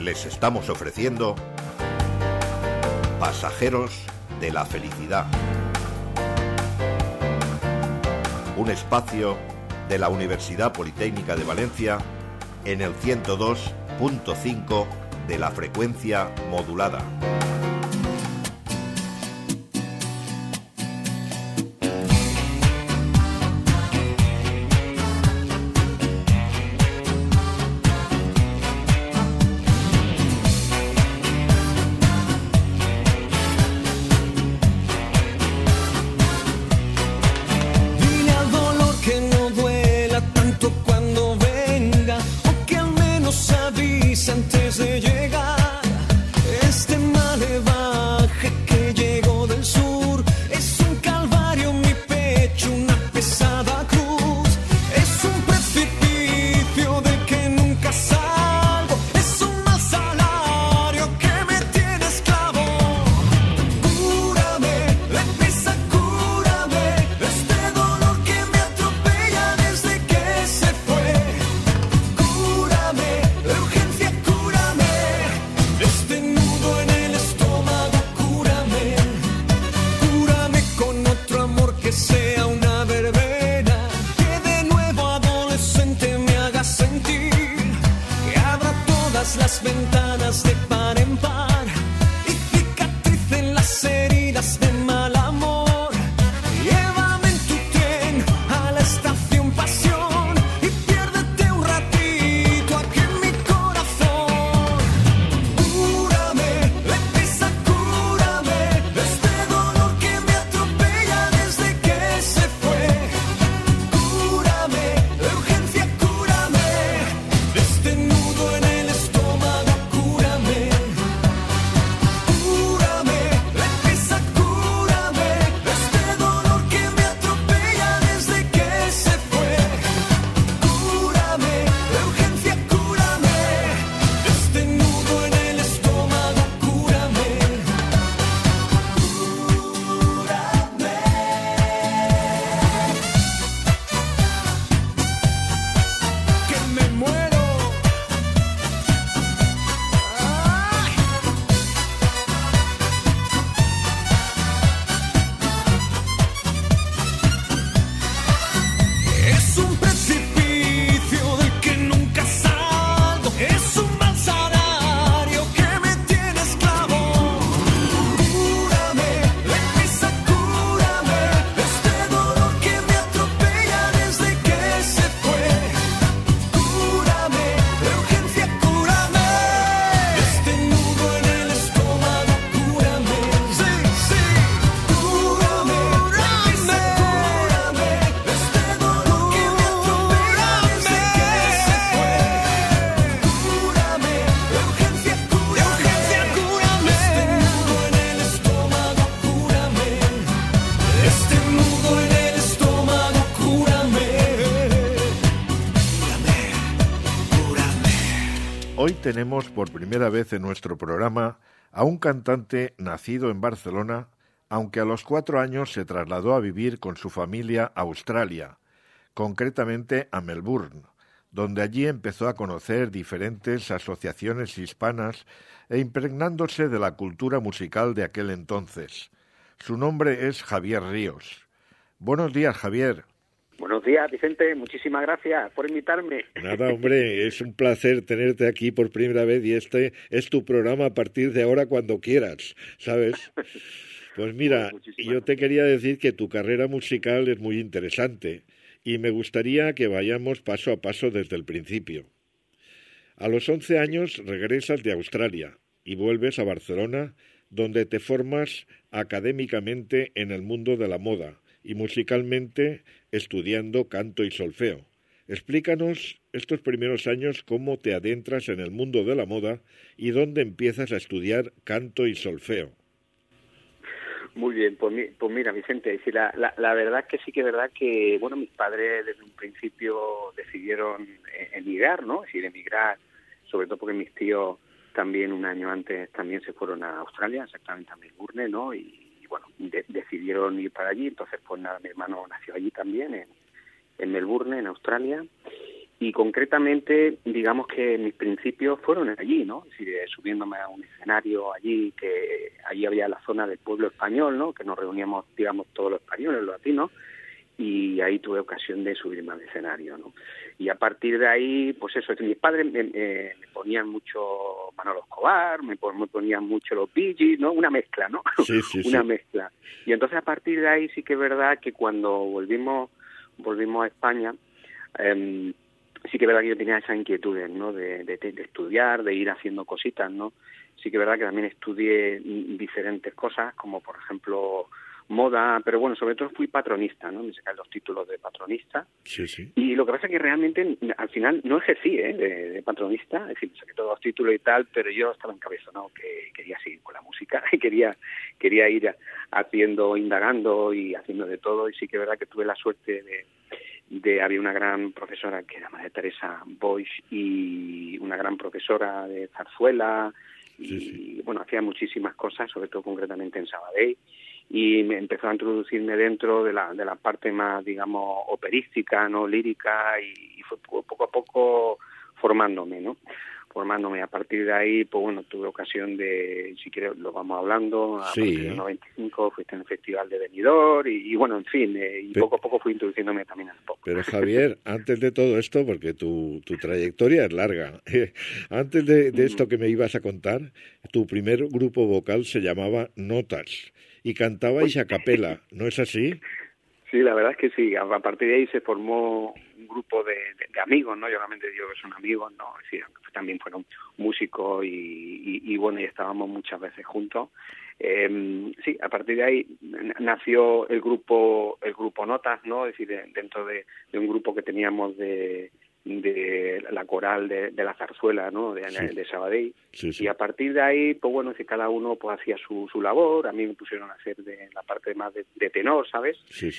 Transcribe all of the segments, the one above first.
les estamos ofreciendo Pasajeros de la Felicidad, un espacio de la Universidad Politécnica de Valencia en el 102.5 de la frecuencia modulada. Antes de llegar, este malevaje que llegó del sur es un calvario en mi pecho, una pesada cruz, es un precipicio del que nunca salgo, es un mal salario que me tiene esclavo. Cúrame, deprisa, cúrame, este dolor que me atropella desde que se fue. Cúrame, de urgencia. Este nudo en el estómago, cúrame, cúrame con otro amor que sea una verbena, que de nuevo adolescente me haga sentir, que abra todas las ventanas de par en par y cicatricen las heridas de mal amor. Llévame en tu tren a la estación Pasión y piérdete un ratito aquí en mi corazón. Cúrame, deprisa, cúrame, este dolor que me atropella desde que se fue. Cúrame, de urgencia, cúrame, este nudo en el estómago, cúrame. Cúrame, deprisa, cúrame, este dolor que me atropella desde que se fue. Cúrame, de urgencia, cúrame, este nudo en el estómago, cúrame. Cúrame. Que me muero. Ay. Es un precipicio del que nunca salgo, es un mal salario que me tiene esclavo. Cúrame, deprisa, cúrame, este dolor que me atropella desde que se fue. Cúrame, de urgencia, cúrame, este nudo en el estómago, cúrame. Sí, sí, cúrame, deprisa, cúrame, este dolor que me atropella desde que se fue. Cúrame, de urgencia, cúrame, este nudo en el estómago, cúrame, este nudo en el estómago, cúrame. Hoy tenemos por primera vez en nuestro programa a un cantante nacido en Barcelona, aunque a los 4 años se trasladó a vivir con su familia a Australia, concretamente a Melbourne, donde allí empezó a conocer diferentes asociaciones hispanas e impregnándose de la cultura musical de aquel entonces. Su nombre es Javier Ríos. Buenos días, Javier. Buenos días, Vicente. Muchísimas gracias por invitarme. Nada, hombre, es un placer tenerte aquí por primera vez y este es tu programa a partir de ahora cuando quieras, ¿sabes? Pues mira, yo te quería decir que tu carrera musical es muy interesante y me gustaría que vayamos paso a paso desde el principio. A los 11 años regresas de Australia y vuelves a Barcelona, donde te formas académicamente en el mundo de la moda y musicalmente estudiando canto y solfeo. Explícanos estos primeros años cómo te adentras en el mundo de la moda y dónde empiezas a estudiar canto y solfeo. Muy bien, pues mira, Vicente, sí, la verdad es que sí que es verdad que, bueno, mis padres desde un principio decidieron emigrar, ¿no? Es decir, emigrar, sobre todo porque mis tíos también un año antes también se fueron a Australia, exactamente a Melbourne, ¿no? Y bueno, decidieron ir para allí, entonces pues nada, mi hermano nació allí también, en Melbourne, en Australia, y concretamente, digamos que mis principios fueron allí, ¿no? Es decir, subiéndome a un escenario allí, que allí había la zona del pueblo español, ¿no? Que nos reuníamos, digamos, todos los españoles, los latinos, y ahí tuve ocasión de subirme al escenario, ¿no? Y a partir de ahí, pues eso, mis padres me ponían mucho Manolo Escobar, me ponían mucho los Bee Gees, ¿no? Una mezcla, ¿no? Sí, Una mezcla. Y entonces a partir de ahí sí que es verdad que cuando volvimos a España, sí que es verdad que yo tenía esas inquietudes, ¿no? De estudiar, de ir haciendo cositas, ¿no? Sí que es verdad que también estudié diferentes cosas, como por ejemplo moda, pero bueno, sobre todo fui patronista, ¿no? Me saqué los títulos de patronista. Sí, sí. Y lo que pasa es que realmente al final no ejercí de patronista, es decir, me saqué todos los títulos y tal, pero yo estaba encabezonado que quería seguir con la música y quería ir haciendo, indagando y haciendo de todo. Y sí que es verdad que tuve la suerte había una gran profesora que era María Teresa Boix y una gran profesora de zarzuela y bueno, hacía muchísimas cosas, sobre todo concretamente en Sabadell, y me empezó a introducirme dentro de la parte más, digamos, operística, no lírica, y fue poco a poco formándome, ¿no? A partir de ahí, pues bueno, tuve ocasión de, si quieres lo vamos hablando, a partir del 95 fuiste en el Festival de Benidorm y bueno, en fin, y poco a poco fui introduciéndome también al pop. Pero Javier, antes de todo esto, porque tu trayectoria es larga, antes de esto que me ibas a contar, tu primer grupo vocal se llamaba Notas y cantabais a capela, ¿no es así? Sí, la verdad es que sí. A partir de ahí se formó un grupo de amigos, ¿no? Yo realmente digo que son amigos, ¿no? Sí, también fueron músicos y bueno, y estábamos muchas veces juntos. Sí, a partir de ahí nació el grupo Notas, ¿no? Es decir, dentro de un grupo que teníamos de la coral de la zarzuela, ¿no? De Sabadell. Sí. Y a partir de ahí, pues bueno, si cada uno pues hacía su labor. A mí me pusieron a hacer de la parte más de tenor, ¿sabes? Sí.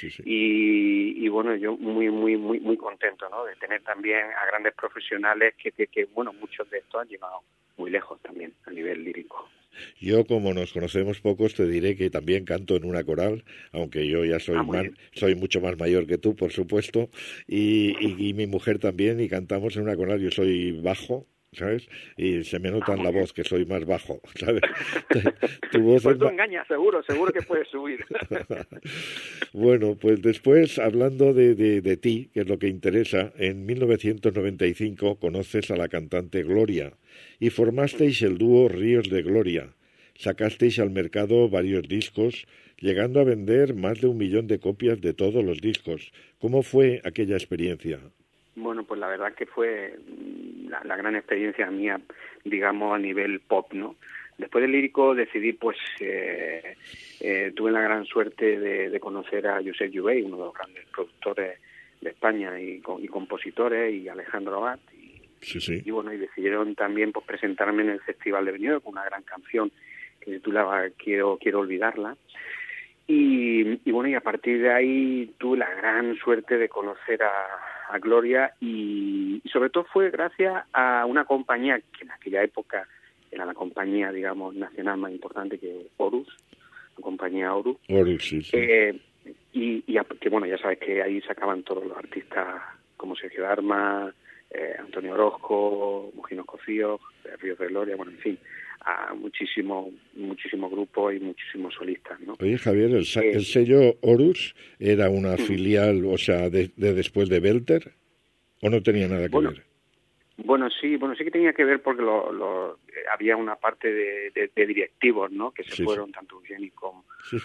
Y bueno, yo muy contento, ¿no? De tener también a grandes profesionales que bueno, muchos de estos han llegado muy lejos también a nivel lírico. Yo, como nos conocemos pocos, te diré que también canto en una coral, aunque yo ya soy mucho más mayor que tú, por supuesto, y mi mujer también, y cantamos en una coral. Yo soy bajo, ¿sabes? Y se me nota en la voz que soy más bajo, ¿sabes? Tu voz pues tú engañas, seguro que puedes subir. Bueno, pues después, hablando de ti, que es lo que interesa, en 1995 conoces a la cantante Gloria y formasteis el dúo Ríos de Gloria. Sacasteis al mercado varios discos, llegando a vender más de 1 millón de copias de todos los discos. ¿Cómo fue aquella experiencia? Bueno, pues la verdad que fue la gran experiencia mía, digamos, a nivel pop, ¿no? Después del lírico decidí, pues, tuve la gran suerte de conocer a Josep Jubey, uno de los grandes productores de España y compositores, y Alejandro Abad. Y bueno, y decidieron también pues presentarme en el Festival de Benidorm con una gran canción que se titulaba Quiero olvidarla. Y bueno, y a partir de ahí tuve la gran suerte de conocer a Gloria y sobre todo fue gracias a una compañía que en aquella época era la compañía, digamos, nacional más importante, que Horus, la compañía Horus. Horus, sí. Y que bueno, ya sabes que ahí sacaban todos los artistas como Sergio Darma, Antonio Orozco, Mojinos Cocío, Ríos de Gloria, bueno, en fin, a muchísimos grupos y muchísimos solistas, ¿no? Oye, Javier, ¿el sello Horus era una filial, o sea, de después de Belter, o no tenía nada que ver? Bueno, sí que tenía que ver porque había una parte de directivos, ¿no? Que se fueron, tanto Eugeni como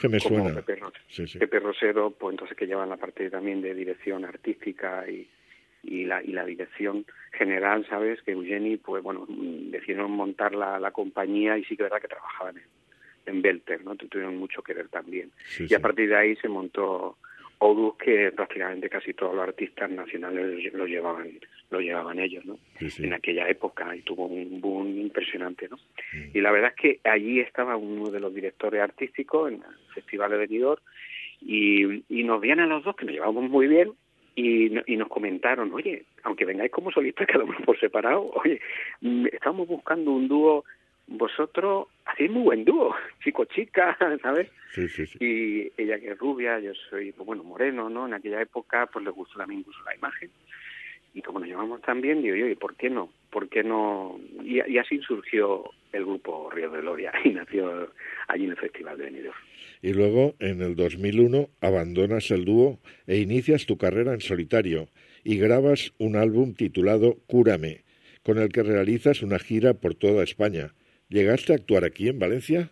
Pepe Rosero, pues entonces que llevan la parte también de dirección artística y la dirección general, ¿sabes? Que Eugeni, pues bueno, decidieron montar la compañía y sí que es verdad que trabajaban en Belter, ¿no? Tuvieron mucho que ver también. A partir de ahí se montó Horus, que prácticamente casi todos los artistas nacionales lo llevaban ellos, ¿no? En aquella época, y tuvo un boom impresionante, ¿no? Y la verdad es que allí estaba uno de los directores artísticos en el Festival de Benidorm y nos veían a los dos, que nos llevábamos muy bien, y nos comentaron, oye, aunque vengáis como solistas cada uno por separado, oye, estamos buscando un dúo, vosotros hacéis muy buen dúo, chico-chica, ¿sabes? Sí. Y ella que es rubia, yo soy, pues bueno, moreno, ¿no? En aquella época, pues les gustó también incluso la imagen. como nos llevamos tan bien, digo yo, ¿y por qué no? ¿Por qué no? Y así surgió el grupo Ríos de Gloria y nació allí en el Festival de Benidorm. Y luego, en el 2001, abandonas el dúo e inicias tu carrera en solitario y grabas un álbum titulado Cúrame, con el que realizas una gira por toda España. ¿Llegaste a actuar aquí en Valencia?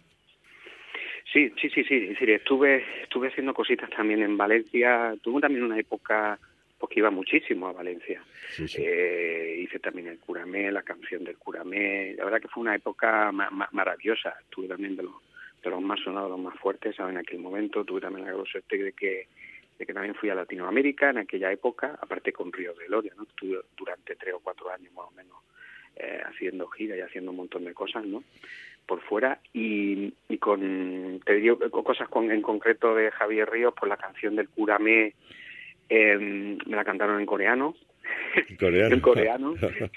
Sí, estuve haciendo cositas también en Valencia. Tuve también una época porque iba muchísimo a Valencia. Sí. Hice también el Cúrame, la canción del Cúrame. La verdad que fue una época maravillosa. Estuve también de los más sonados, los más fuertes, ¿sabes? En aquel momento. Tuve también la gran suerte de que también fui a Latinoamérica en aquella época, aparte con Ríos de Gloria, ¿no? Estuve durante 3 o 4 años más o menos haciendo gira y haciendo un montón de cosas, ¿no? Por fuera, y te digo cosas en concreto de Javier Ríos, pues la canción del Cúrame me la cantaron en coreano. ¿Coreano? En coreano.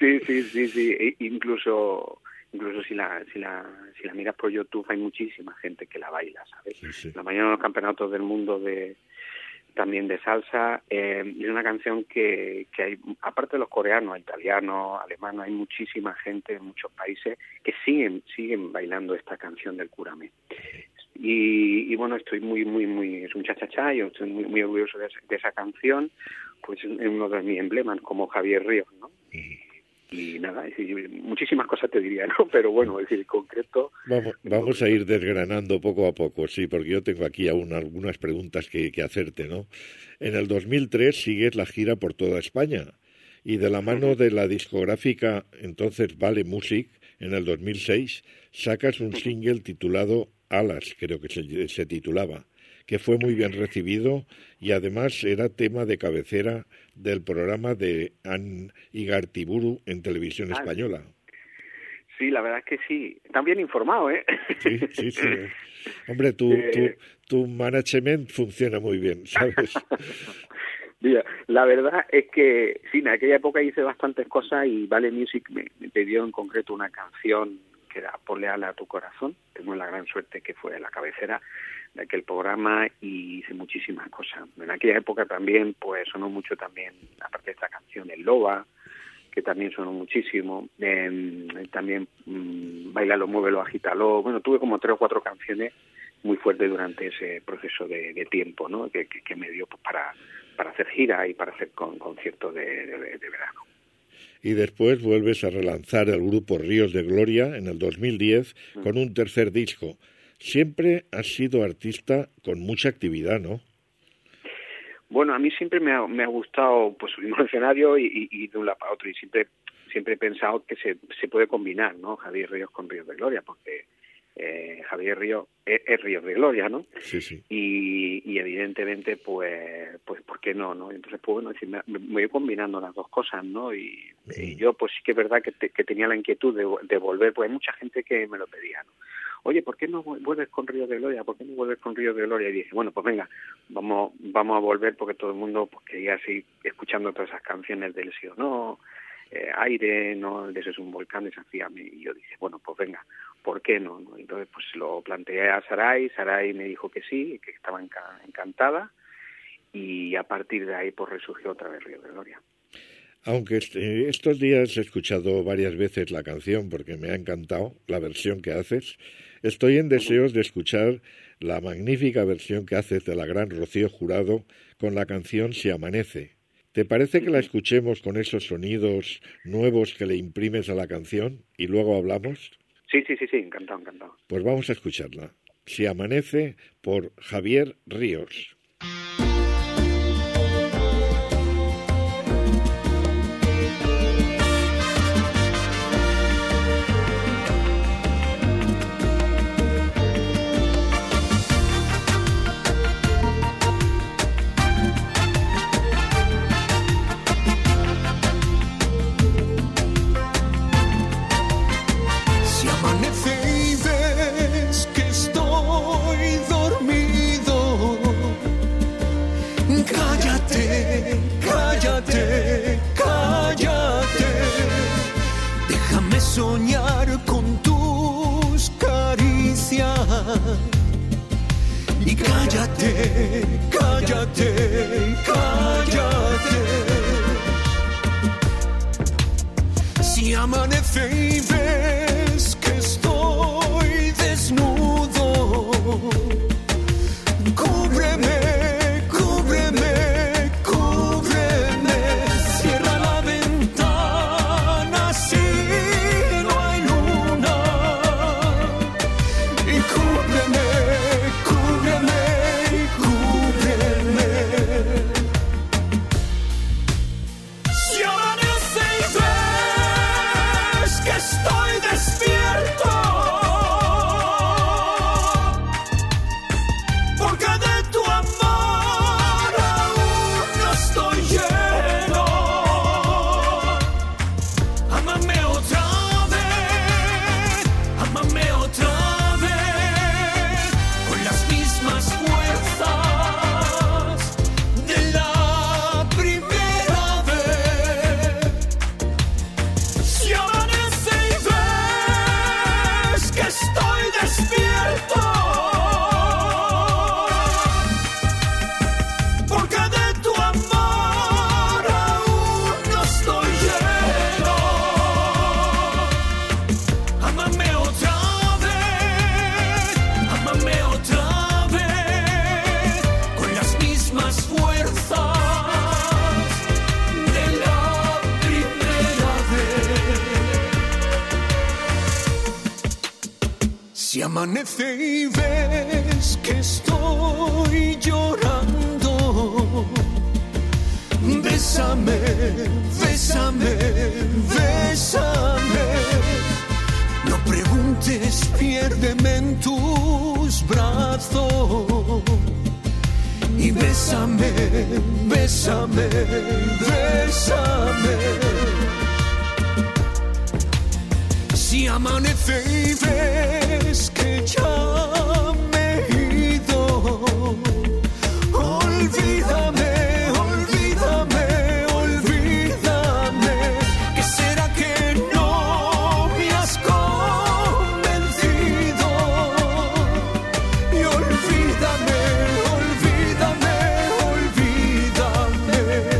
Sí. Incluso si la miras por YouTube hay muchísima gente que la baila, ¿sabes? Sí. La mayoría de los campeonatos del mundo también de salsa, es una canción que hay, aparte de los coreanos, italianos, alemanes, hay muchísima gente en muchos países que siguen bailando esta canción del Cúrame. Y bueno, estoy muy, es un cha-cha-cha, yo estoy muy orgulloso de esa canción, pues es uno de mis emblemas, como Javier Ríos, ¿no? Y nada, es decir, muchísimas cosas te diría, ¿no? Pero bueno, es decir, en concreto... Vamos a ir desgranando poco a poco, sí, porque yo tengo aquí aún algunas preguntas que hacerte, ¿no? En el 2003 sigues la gira por toda España y de la mano de la discográfica entonces Vale Music, en el 2006 sacas un single titulado Alas, creo que se titulaba, que fue muy bien recibido y además era tema de cabecera del programa de Ann Igartiburu en Televisión Española. Sí, la verdad es que sí. Están bien informado, ¿eh? Sí. Hombre, tu management funciona muy bien, ¿sabes? Mira, la verdad es que sí, en aquella época hice bastantes cosas y Vale Music me pidió en concreto una canción que era Ponle ala a tu corazón. Tengo la gran suerte que fue la cabecera de aquel programa y hice muchísimas cosas. En aquella época también pues sonó mucho también, aparte de esta canción, El Loba, que también sonó muchísimo, también Báilalo, Muévelo, Agítalo. Bueno, tuve como 3 o 4 canciones muy fuertes durante ese proceso de tiempo, ¿no? Que me dio pues, para hacer gira y para hacer conciertos de verano. Y después vuelves a relanzar el grupo Ríos de Gloria en el 2010 con un tercer disco. Siempre has sido artista con mucha actividad, ¿no? Bueno, a mí siempre me ha gustado pues subir al escenario y de un lado para otro, y siempre he pensado que se puede combinar, ¿no? Javier Ríos con Ríos de Gloria, porque Javier Ríos es Ríos de Gloria, ¿no? Sí. Y evidentemente, pues ¿por qué no? Entonces, pues bueno, me voy combinando las dos cosas, ¿no? Y yo, pues sí que es verdad que tenía la inquietud de volver, pues hay mucha gente que me lo pedía, ¿no? Oye, ¿por qué no vuelves con Ríos de Gloria? ¿Por qué no vuelves con Ríos de Gloria? Y dije, bueno, pues venga, vamos a volver porque todo el mundo pues, quería seguir escuchando todas esas canciones del sí o no, Aire, no, el de Eso es un volcán, desafíame. Y yo dije, bueno, pues venga, ¿por qué no? Entonces pues lo planteé a Saray me dijo que sí, que estaba encantada, y a partir de ahí pues resurgió otra vez Ríos de Gloria. Aunque estos días he escuchado varias veces la canción porque me ha encantado la versión que haces, estoy en deseos de escuchar la magnífica versión que haces de la gran Rocío Jurado con la canción Si amanece. ¿Te parece que la escuchemos con esos sonidos nuevos que le imprimes a la canción y luego hablamos? Sí, encantado. Pues vamos a escucharla. Si amanece, por Javier Ríos. Soñar con tus caricias y cállate. amanece y ves que estoy llorando, bésame, bésame, bésame. No preguntes, piérdeme en tus brazos. Y bésame, bésame, bésame. Si amanece y ves que ya me he ido, olvídame, olvídame, olvídame. ¿Qué será que no me has convencido? Y olvídame, olvídame, olvídame.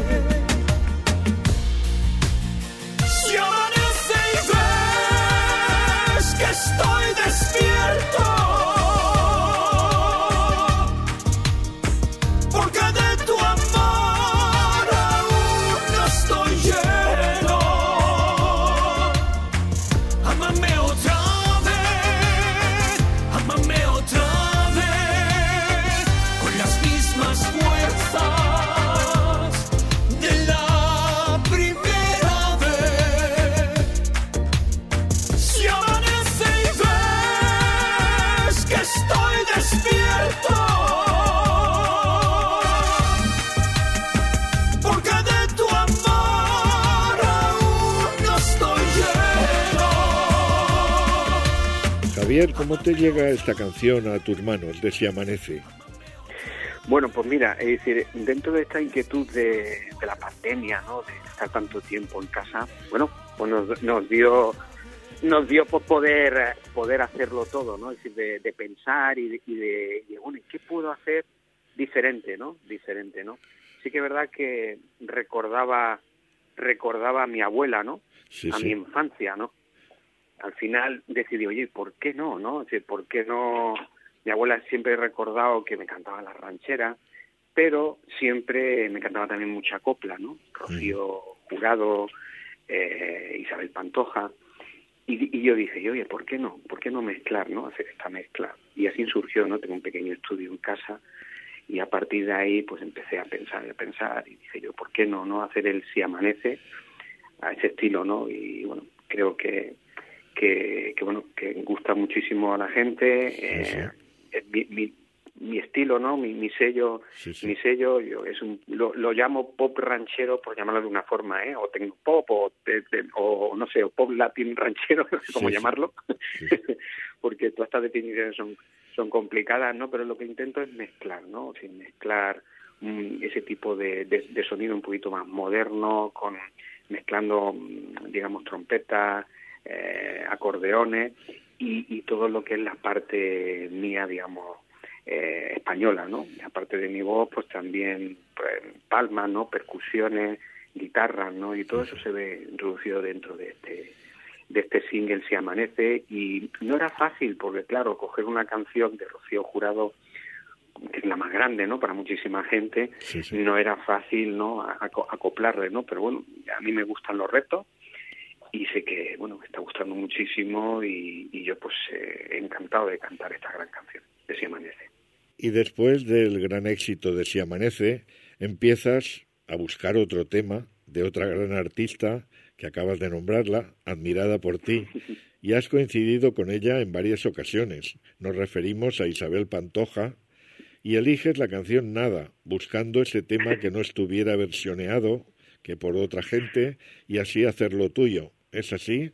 Si amanece y ves que estoy despierto, porque de tu amor aún no estoy lleno. Ámame otra vez, con las mismas fuerzas de la primera vez. Si amanece y ves que estoy despierto, porque de tu amor aún no estoy lleno. Javier, ¿cómo te llega esta canción a tus manos de Si amanece? Bueno, pues mira, es decir, dentro de esta inquietud de la pandemia, ¿no?, de estar tanto tiempo en casa, bueno, pues nos dio por poder hacerlo todo, ¿no? Es decir, de pensar y de bueno, ¿qué puedo hacer diferente, ¿no? Diferente, ¿no? Sí que es verdad que recordaba a mi abuela, ¿no? Sí, a sí. mi infancia, ¿no? Al final decidí, oye, ¿por qué no, no? Es decir, ¿por qué no? Mi abuela siempre he recordado que me cantaba las rancheras, pero siempre me cantaba también mucha copla, ¿no? Rocío Jurado, Isabel Pantoja. Y yo dije, oye, ¿por qué no? ¿Por qué no mezclar, no? Hacer esta mezcla. Y así surgió, ¿no? Tengo un pequeño estudio en casa y a partir de ahí pues empecé a pensar y dije yo, ¿por qué no hacer el Si amanece a ese estilo, ¿no? Y bueno, creo que bueno, que gusta muchísimo a la gente. Sí. Mi estilo, ¿no? Mi sello, Sí, sí. mi sello, yo lo llamo pop ranchero, por llamarlo de una forma, o tecnopop, o no sé, o pop latín ranchero, no sé cómo Sí, sí. llamarlo, Sí. porque todas estas definiciones son complicadas, ¿no? Pero lo que intento es mezclar, ¿no? O sea, mezclar ese tipo de sonido un poquito más moderno, mezclando, digamos, trompetas, acordeones y todo lo que es la parte mía, digamos, española, ¿no? Aparte de mi voz, pues también pues, palmas, ¿no? Percusiones, guitarras, ¿no? Y todo eso se ve introducido dentro de este single Si amanece. Y no era fácil, porque claro, coger una canción de Rocío Jurado, que es la más grande, ¿no? Para muchísima gente, Sí, sí. no era fácil, ¿no? Acoplarle, ¿no? Pero bueno, a mí me gustan los retos y sé que, bueno, me está gustando muchísimo y yo pues encantado de cantar esta gran canción de Si amanece. Y después del gran éxito de Si amanece, empiezas a buscar otro tema de otra gran artista que acabas de nombrarla, admirada por ti, y has coincidido con ella en varias ocasiones. Nos referimos a Isabel Pantoja, y eliges la canción Nada, buscando ese tema que no estuviera versioneado que por otra gente, y así hacerlo tuyo. ¿Es así?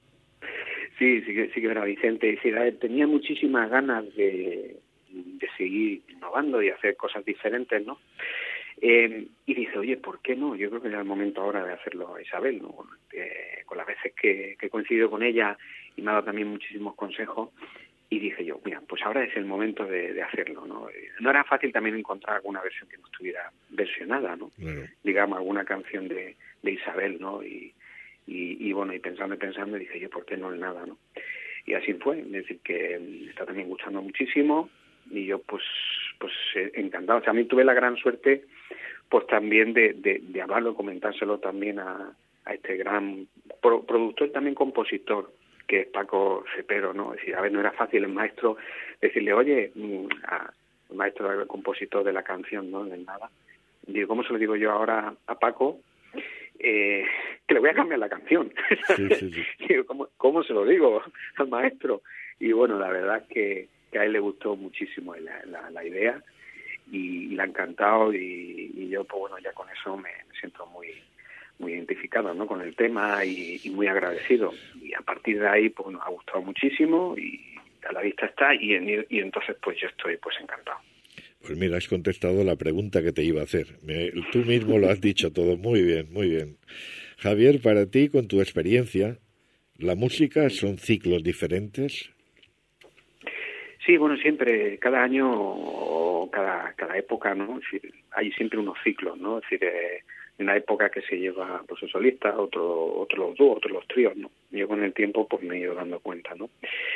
Sí que era Vicente. Sí, tenía muchísimas ganas de seguir innovando y hacer cosas diferentes, ¿no? Y dice, oye, ¿por qué no? Yo creo que era el momento ahora de hacerlo a Isabel, ¿no? Con las veces que he coincidido con ella y me ha dado también muchísimos consejos, y dije yo, mira, pues ahora es el momento de hacerlo, ¿no? No era fácil también encontrar alguna versión que no estuviera versionada, ¿no? Claro. Digamos, alguna canción de Isabel, ¿no? Y bueno, y pensando, dije yo, ¿por qué no el Nada, no? Y así fue, es decir, que está también gustando muchísimo y yo pues encantado. O sea, a mí tuve la gran suerte pues también de hablarlo, comentárselo también a este gran productor, también compositor, que es Paco Cepero, ¿no? Es decir, a ver, no era fácil el maestro decirle, oye, el maestro, el compositor de la canción, ¿no? Del Nada. Digo, ¿cómo se lo digo yo ahora a Paco? Que le voy a cambiar la canción. Sí. Digo, ¿cómo se lo digo al maestro? Y bueno, la verdad es que a él le gustó muchísimo la idea y le ha encantado y yo, pues bueno, ya con eso me siento muy identificado, ¿no? Con el tema y muy agradecido. Y a partir de ahí, pues nos ha gustado muchísimo y a la vista está y entonces pues yo estoy pues encantado. Pues mira, has contestado la pregunta que te iba a hacer. Tú mismo lo has dicho todo. Muy bien, muy bien. Javier, para ti, con tu experiencia, ¿la música son ciclos diferentes? Sí, bueno, siempre, cada año o cada época, ¿no? Es decir, hay siempre unos ciclos, ¿no? Es decir, en la época que se lleva pues el solista, otro los dúos, otros los tríos, ¿no? Yo con el tiempo pues me he ido dando cuenta, ¿no?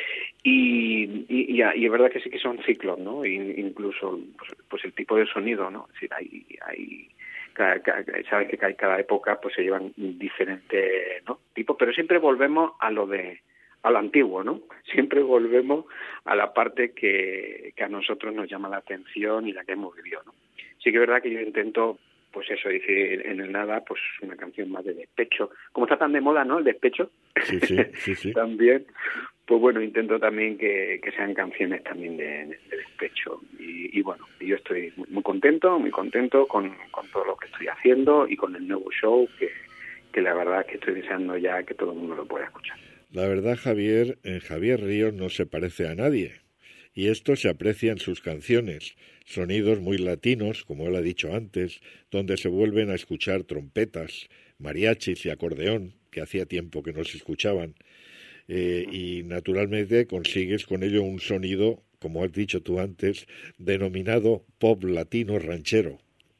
Y es verdad que sí que son ciclos, ¿no? Incluso pues el tipo de sonido, ¿no? Es decir, hay sabes que hay cada época pues se llevan diferentes, ¿no? tipos, pero siempre volvemos a lo antiguo, ¿no? Siempre volvemos a la parte que a nosotros nos llama la atención y la que hemos vivido, ¿no? Sí que es verdad que yo intento, pues eso, decir en el Nada, pues una canción más de despecho. Como está tan de moda, ¿no? El despecho. Sí. También, pues bueno, intento también que sean canciones también de despecho. Y bueno, yo estoy muy contento con todo lo que estoy haciendo y con el nuevo show que la verdad es que estoy deseando ya que todo el mundo lo pueda escuchar. La verdad, Javier Ríos no se parece a nadie. Y esto se aprecia en sus canciones, sonidos muy latinos, como él ha dicho antes, donde se vuelven a escuchar trompetas, mariachis y acordeón, que hacía tiempo que no se escuchaban, y naturalmente consigues con ello un sonido, como has dicho tú antes, denominado pop latino ranchero.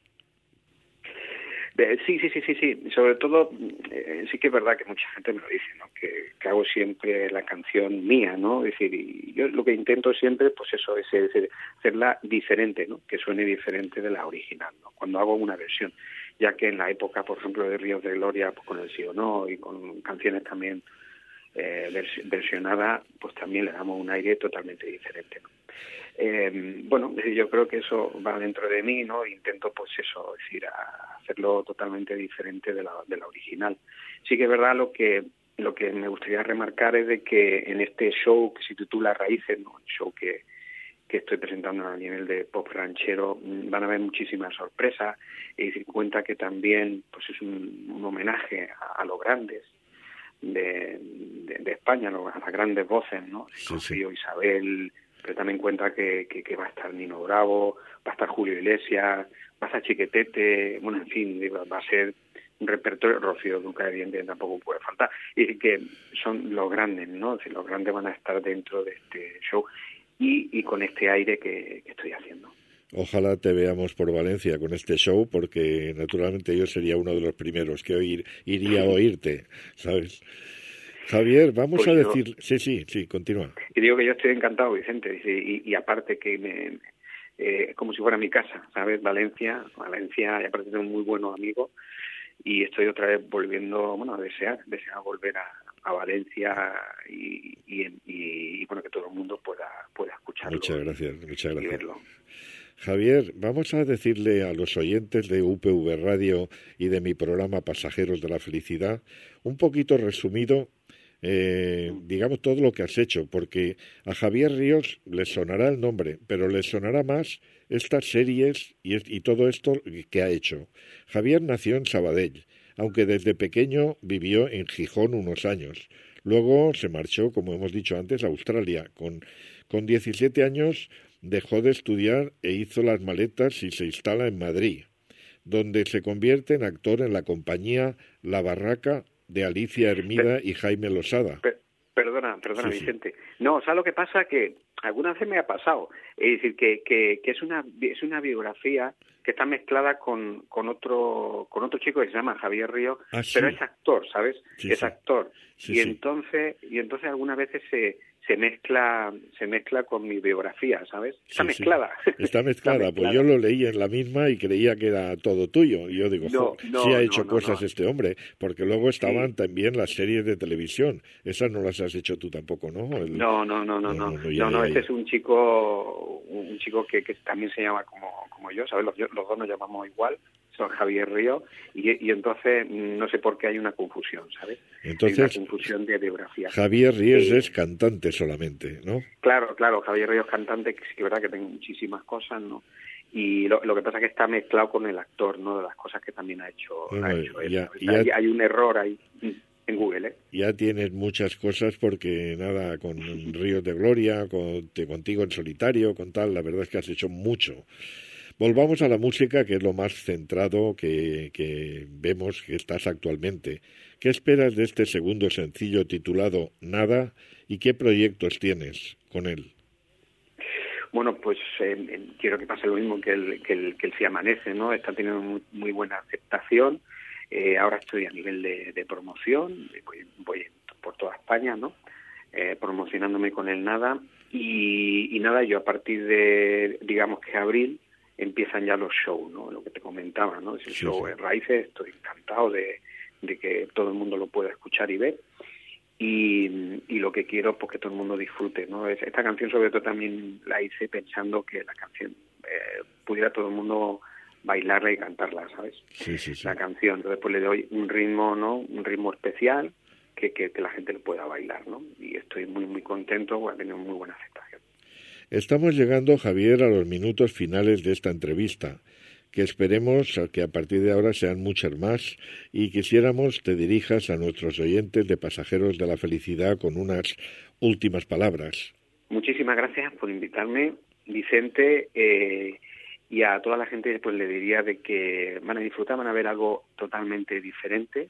Sí. Sobre todo, sí que es verdad que mucha gente me lo dice, ¿no? Que hago siempre la canción mía, ¿no? Es decir, y yo lo que intento siempre, pues eso, es hacerla diferente, ¿no? Que suene diferente de la original, ¿no? Cuando hago una versión, ya que en la época, por ejemplo, de Ríos de Gloria, pues con el Sí o No y con canciones también versionadas, pues también le damos un aire totalmente diferente, ¿no? Bueno, yo creo que eso va dentro de mí, ¿no? Intento, pues eso, es decir, hacerlo totalmente diferente de la original. Sí que es verdad lo que me gustaría remarcar es de que en este show que se titula Raíces, ¿no? El show que estoy presentando a nivel de pop ranchero, van a haber muchísimas sorpresas y decir cuenta que también pues es un homenaje a los grandes de España, a las grandes voces, ¿no? Rocío, Isabel, pero también cuenta que va a estar Nino Bravo, va a estar Julio Iglesias, va a estar Chiquetete, bueno, en fin, va a ser un repertorio. Rocío Dúrcal, evidentemente, tampoco puede faltar. Y que son los grandes, ¿no? Es decir, los grandes van a estar dentro de este show y con este aire que estoy haciendo. Ojalá te veamos por Valencia con este show, porque naturalmente yo sería uno de los primeros que iría a oírte, ¿sabes? Javier, vamos a decir... Sí, continúa. Y digo que yo estoy encantado, Vicente, y aparte que como si fuera mi casa, ¿sabes? Valencia, y aparte tengo muy buenos amigos, y estoy otra vez volviendo, bueno, a desear volver a Valencia y bueno, que todo el mundo pueda escucharlo. Muchas gracias. Y verlo. Javier, vamos a decirle a los oyentes de UPV Radio y de mi programa Pasajeros de la Felicidad, un poquito resumido, digamos todo lo que has hecho, porque a Javier Ríos le sonará el nombre, pero le sonará más estas series y todo esto que ha hecho. Javier nació en Sabadell, aunque desde pequeño vivió en Gijón unos años. Luego se marchó, como hemos dicho antes, a Australia. Con 17 años dejó de estudiar e hizo las maletas y se instala en Madrid, donde se convierte en actor en la compañía La Barraca de Alicia Hermida y Jaime Losada. Perdona, sí, Vicente. No, ¿sabes lo que pasa? Que alguna vez me ha pasado. Es decir, que es una biografía que está mezclada con otro chico que se llama Javier Ríos, pero es actor, ¿sabes? Sí, es actor. Sí, y entonces algunas veces se mezcla con mi biografía, ¿sabes? Está mezclada. Está mezclada, pues yo lo leí en la misma y creía que era todo tuyo. Y yo digo, sí ha hecho cosas este hombre, porque luego estaban también las series de televisión. Esas no las has hecho tú tampoco, ¿no? No, este es un chico que también se llama como yo, ¿sabes? Los dos nos llamamos igual. Son Javier Ríos, y entonces no sé por qué hay una confusión, ¿sabes? Entonces, hay una confusión de biografía. Javier Ríos es cantante solamente, ¿no? Claro, Javier Ríos cantante, que sí que es verdad que tengo muchísimas cosas, ¿no? Y lo que pasa es que está mezclado con el actor, ¿no? De las cosas que también ha hecho él. Hay un error ahí en Google, ¿eh? Ya tienes muchas cosas porque, con Ríos de Gloria, contigo en solitario, con tal, la verdad es que has hecho mucho. Volvamos a la música, que es lo más centrado que vemos que estás actualmente. ¿Qué esperas de este segundo sencillo titulado Nada y qué proyectos tienes con él? Bueno, pues quiero que pase lo mismo que el Si Amanece, ¿no? Está teniendo muy buena aceptación. Ahora estoy a nivel de promoción, voy por toda España, ¿no? Promocionándome con el Nada. Y nada, yo a partir de, digamos que abril, empiezan ya los shows, ¿no? Lo que te comentaba, ¿no? Ese show en Raíces, estoy encantado de que todo el mundo lo pueda escuchar y ver. Y lo que quiero, pues que todo el mundo disfrute, ¿no? Esta canción sobre todo también la hice pensando que la canción pudiera todo el mundo bailarla y cantarla, ¿sabes? Sí. La canción. Entonces pues le doy un ritmo, ¿no? Un ritmo especial que la gente lo pueda bailar, ¿no? Y estoy muy contento, porque ha tenido muy buena aceptación. Estamos llegando, Javier, a los minutos finales de esta entrevista, que esperemos que a partir de ahora sean muchas más y quisiéramos te dirijas a nuestros oyentes de Pasajeros de la Felicidad con unas últimas palabras. Muchísimas gracias por invitarme, Vicente, y a toda la gente pues le diría de que van a disfrutar, van a ver algo totalmente diferente.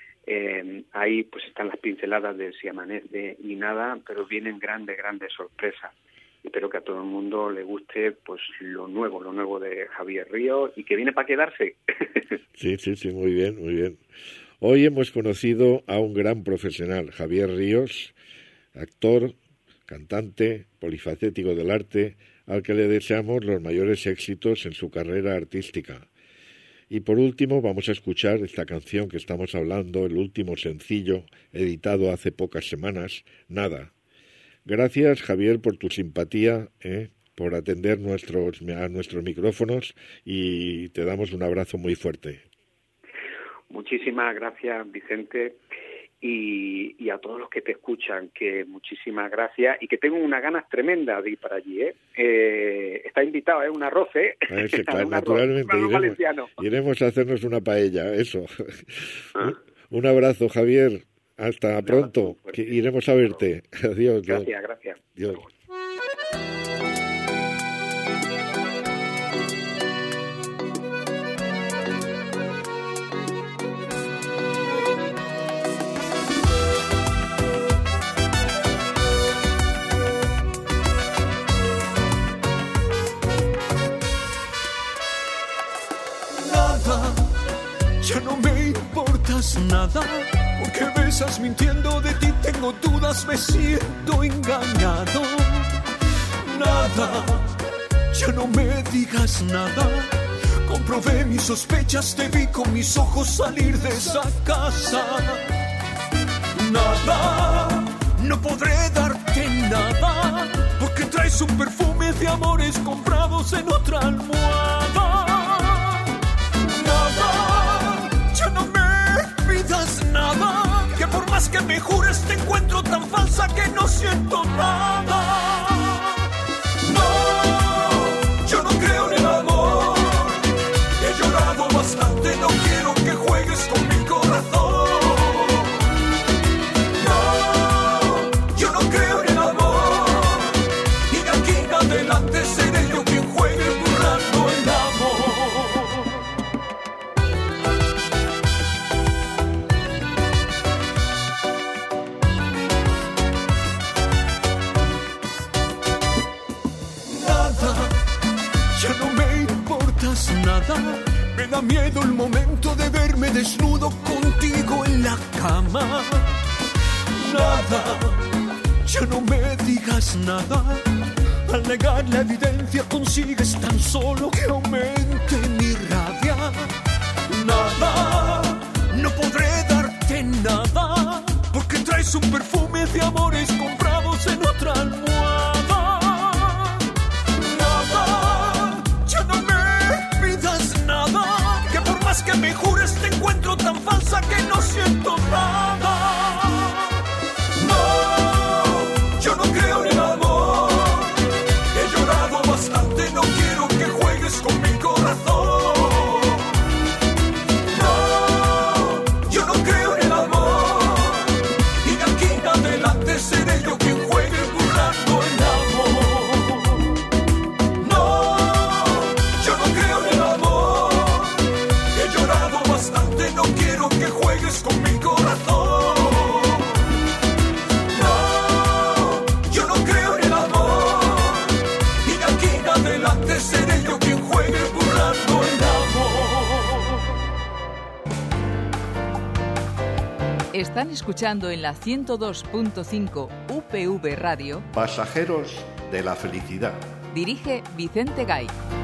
Ahí pues están las pinceladas de Si Amanece y Nada, pero vienen grandes sorpresas. Espero que a todo el mundo le guste pues lo nuevo de Javier Ríos y que viene para quedarse. Sí, muy bien. Hoy hemos conocido a un gran profesional, Javier Ríos, actor, cantante, polifacético del arte, al que le deseamos los mayores éxitos en su carrera artística. Y por último vamos a escuchar esta canción que estamos hablando, el último sencillo, editado hace pocas semanas, Nada. Gracias, Javier, por tu simpatía, por atender a nuestros micrófonos y te damos un abrazo muy fuerte. Muchísimas gracias, Vicente, y a todos los que te escuchan, que muchísimas gracias y que tengo unas ganas tremendas de ir para allí. Está invitado, un arroz, Claro, naturalmente, iremos a hacernos una paella, eso. Un abrazo, Javier. Hasta pronto, que iremos a verte. Adiós. Gracias. Adiós. Nada, ya no me importas nada. Porque besas mintiendo, de ti tengo dudas, me siento engañado. Nada, ya no me digas nada. Comprobé mis sospechas, te vi con mis ojos salir de esa casa. Nada, no podré darte nada, porque traes un perfume de amores comprados en otra almohada. Nada, ya no me pidas nada, que por más que me jures te encuentro tan falsa que no siento nada. No, yo no creo en el amor, he llorado bastante, no quiero que juegues con mi corazón. No, yo no creo en el amor, y de aquí en adelante seré yo quien juegue burlando el amor. Nada, me da miedo el momento de verme desnudo contigo en la cama. Nada, ya no me digas nada. Al negar la evidencia consigues tan solo que aumente mi rabia. Nada, no podré darte nada, porque traes un perfume de amores comprados en otra almohada. Nada, ya no me pidas nada, que por más que me jures te encuentro tan falsa que no siento nada. No, yo no creo en el amor, he llorado bastante, no quiero que juegues con mi corazón. Seré yo quien juegue burlando el amor. No, yo no creo en el amor, he llorado bastante, no quiero que juegues con mi corazón. No, yo no creo en el amor, y de aquí en adelante seré yo quien juegue burlando el amor. Están escuchando en la 102.5 UPV Radio Pasajeros de la Felicidad. Dirige Vicente Gay.